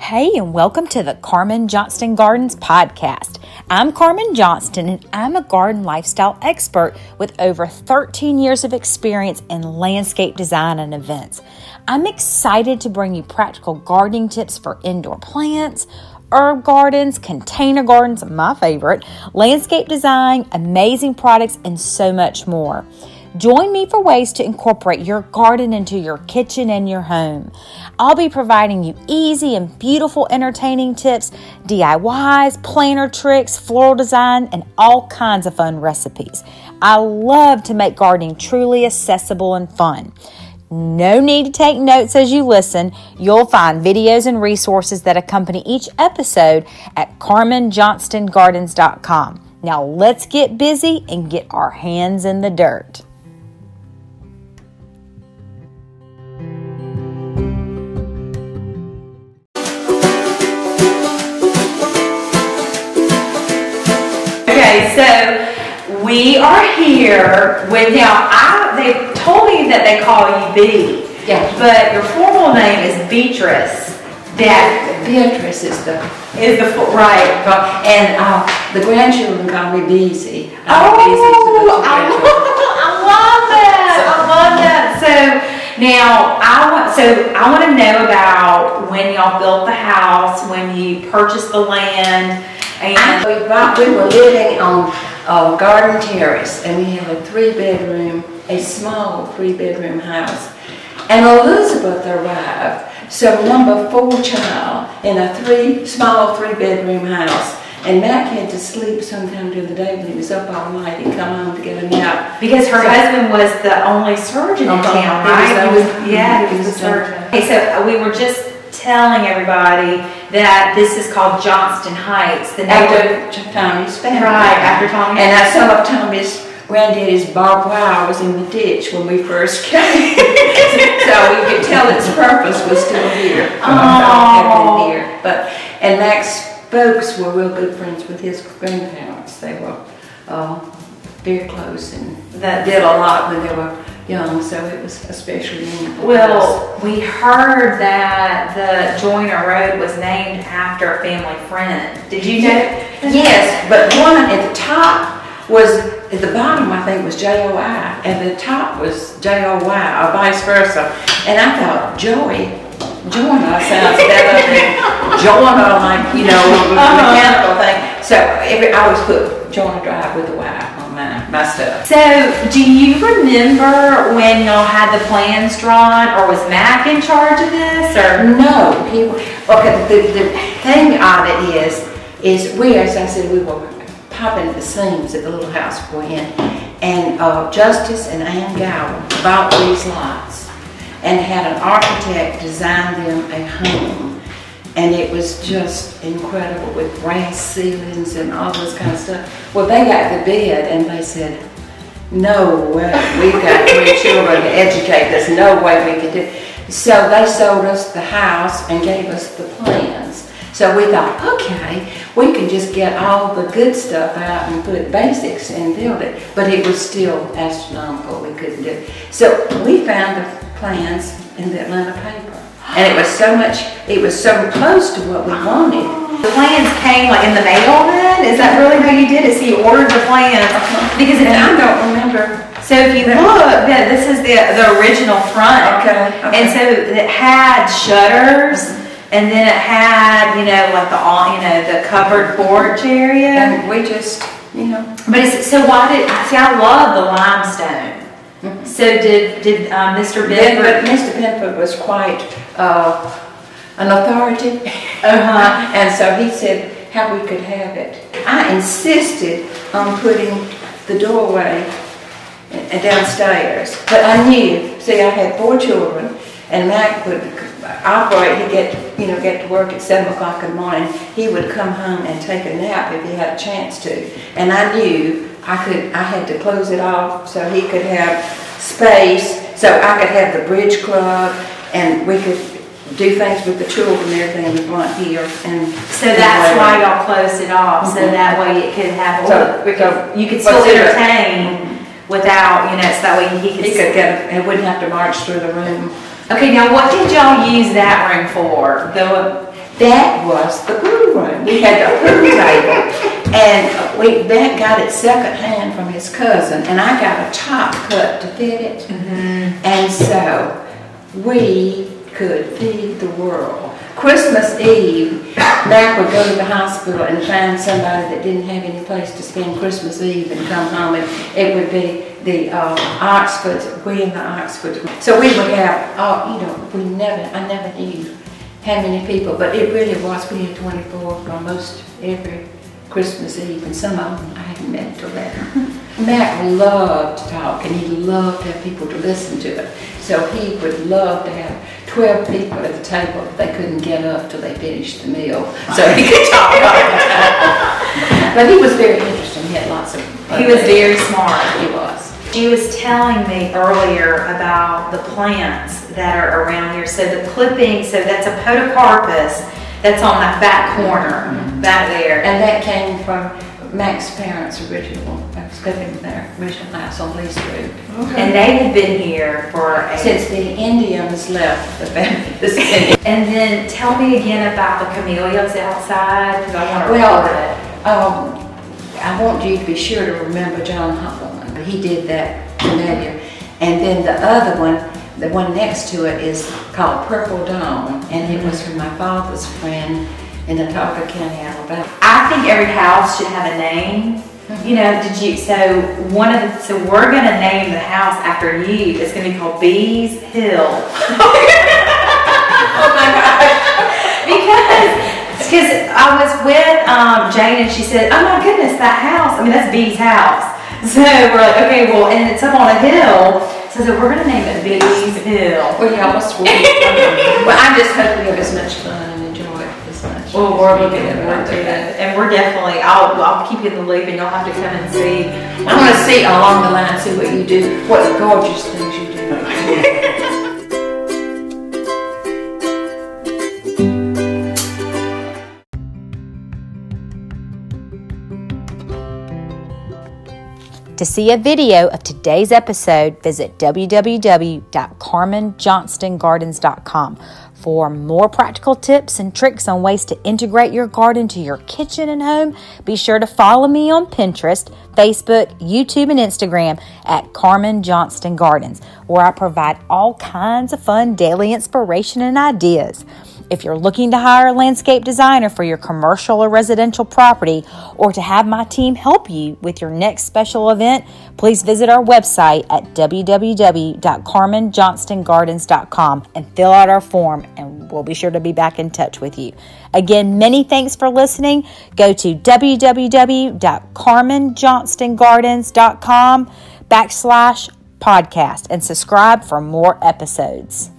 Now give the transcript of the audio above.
Hey, and welcome to the Carmen Johnston Gardens podcast. I'm Carmen Johnston, and I'm a garden lifestyle expert with over 13 years of experience in landscape design and events. I'm excited to bring you practical gardening tips for indoor plants, herb gardens, container gardens, my favorite, landscape design, amazing products, and so much more. Join me for ways to incorporate your garden into your kitchen and your home. I'll be providing you easy and beautiful entertaining tips, DIYs, planter tricks, floral design, and all kinds of fun recipes. I love to make gardening truly accessible and fun. No need to take notes as you listen. You'll find videos and resources that accompany each episode at carmenjohnstingardens.com. Now let's get busy and get our hands in the dirt. Okay, so we are here with they told me that they call you B. Yeah. But your formal name is Beatrice. Beatrice is the right. And the grandchildren call me Beezy. I love that. So now I want to know about when y'all built the house, when you purchased the land. And we were living on Garden Terrace, and we had a small three-bedroom house. And Elizabeth arrived, so number 4 child in a small three-bedroom house. And Mac had to sleep sometime during the day when he was up all night. He'd come home to get a nap. Because her husband was the only surgeon in town, right? He was the surgeon. Okay, so we were just telling everybody that this is called Johnston Heights. After Tommy's family. Right, after Tommy's. And some of Tommy's granddaddy's barbed wire was in the ditch when we first came. So we could tell its purpose was still here. Oh. And Mac's folks were real good friends with his grandparents. They were very close and did a lot when they were young, so it was especially meaningful. Well, we heard that the Joyner Road was named after a family friend. Did you know? Yes, but one at the top was, at the bottom I think was J-O-I, and the top was J-O-Y, or vice versa. And I thought, Joyner sounds better than Joyner, like, mechanical thing. So I always put Joyner Drive with the Y on my stuff. So do you remember when y'all had the plans drawn, or was Mac in charge of this? Or no, the thing of it is we, as I said, we were popping at the seams at the little house we're in, and Justice and Ann Gower bought these lots and had an architect design them a home. And it was just incredible with brass ceilings and all this kind of stuff. Well, they got the bid and they said, no way, we've got 3 children to educate, there's no way we can do it. So they sold us the house and gave us the plans. So we thought, okay, we can just get all the good stuff out and put basics and build it. But it was still astronomical, we couldn't do it. So we found the plans in the Atlanta paper. And it was so close to what we wanted. The plans came like in the mail then? Is that really how you did it? So you ordered the plans? Because I don't remember. So if you look, this is the original front. Okay. And so it had shutters, and then it had, the covered porch area. And we just, But I love the limestone. Mm-hmm. So did Mr. Bedford? Mr. Bedford was quite an authority. And so he said how we could have it. I insisted on putting the doorway downstairs, but I knew, I had 4 children, and Mac would operate. He'd get to work at 7 o'clock in the morning. He would come home and take a nap if he had a chance to. And I knew I had to close it off so he could have space, so I could have the bridge club, and we could do things with the children and everything in the front here. And so that's why y'all closed it off, so that way it could have, you could still entertain without, so that way he could get, and wouldn't have to march through the room. Okay, now what did y'all use that room for? That was the pool room. We had the pool table, and that got it secondhand from his cousin, and I got a top cut to fit it, and so we could feed the world. Christmas Eve, Mac would go to the hospital and find somebody that didn't have any place to spend Christmas Eve and come home, and it would be the Oxfords, we in the Oxfords. So we would have, I never knew how many people, but it really was, we had 24 almost every Christmas Eve, and some of them I hadn't met until then. Mac loved to talk, and he loved to have people to listen to it. So he would love to have 12 people at the table, but they couldn't get up till they finished the meal, so he could talk all the time. But he was very interesting. He had lots of He was very smart. He was. She was telling me earlier about the plants that are around here. So the clippings, so that's a podocarpus that's on that back corner, back there. And that came from Mac's parents' original, living in their original house on Lee Street. Okay. And they had been here for since the Indians left the family. And then tell me again about the camellias outside, because I want to record it. I want you to be sure to remember John Huffleman. He did that camellia. And then the other one, the one next to it, is called Purple Dawn, and it was from my father's friend in Autauga County, Alabama. I think every house should have a name. You know, so we're gonna name the house after you. It's gonna be called Bees Hill. Oh my gosh. Because I was with Jane, and she said, "Oh my goodness, that house! I mean, that's Bee's house." So we're like, okay, well, and it's up on a hill. So we're gonna name it Bees Hill. Well, yeah, well, I'm just hoping you have as much fun and enjoy it as much. Well, we're looking forward to it, and we're definitely. I'll keep you in the loop, and you'll have to come and see. I want to see along the line, see what you do, what gorgeous things you do. To see a video of today's episode, visit www.carmenjohnstongardens.com for more practical tips and tricks on ways to integrate your garden to your kitchen and home. Be sure to follow me on Pinterest, Facebook, YouTube, and Instagram at Carmen Johnston Gardens, where I provide all kinds of fun daily inspiration and ideas. If you're looking to hire a landscape designer for your commercial or residential property, or to have my team help you with your next special event, please visit our website at www.carmenjohnstongardens.com and fill out our form, and we'll be sure to be back in touch with you. Again, many thanks for listening. Go to www.carmenjohnstongardens.com/podcast and subscribe for more episodes.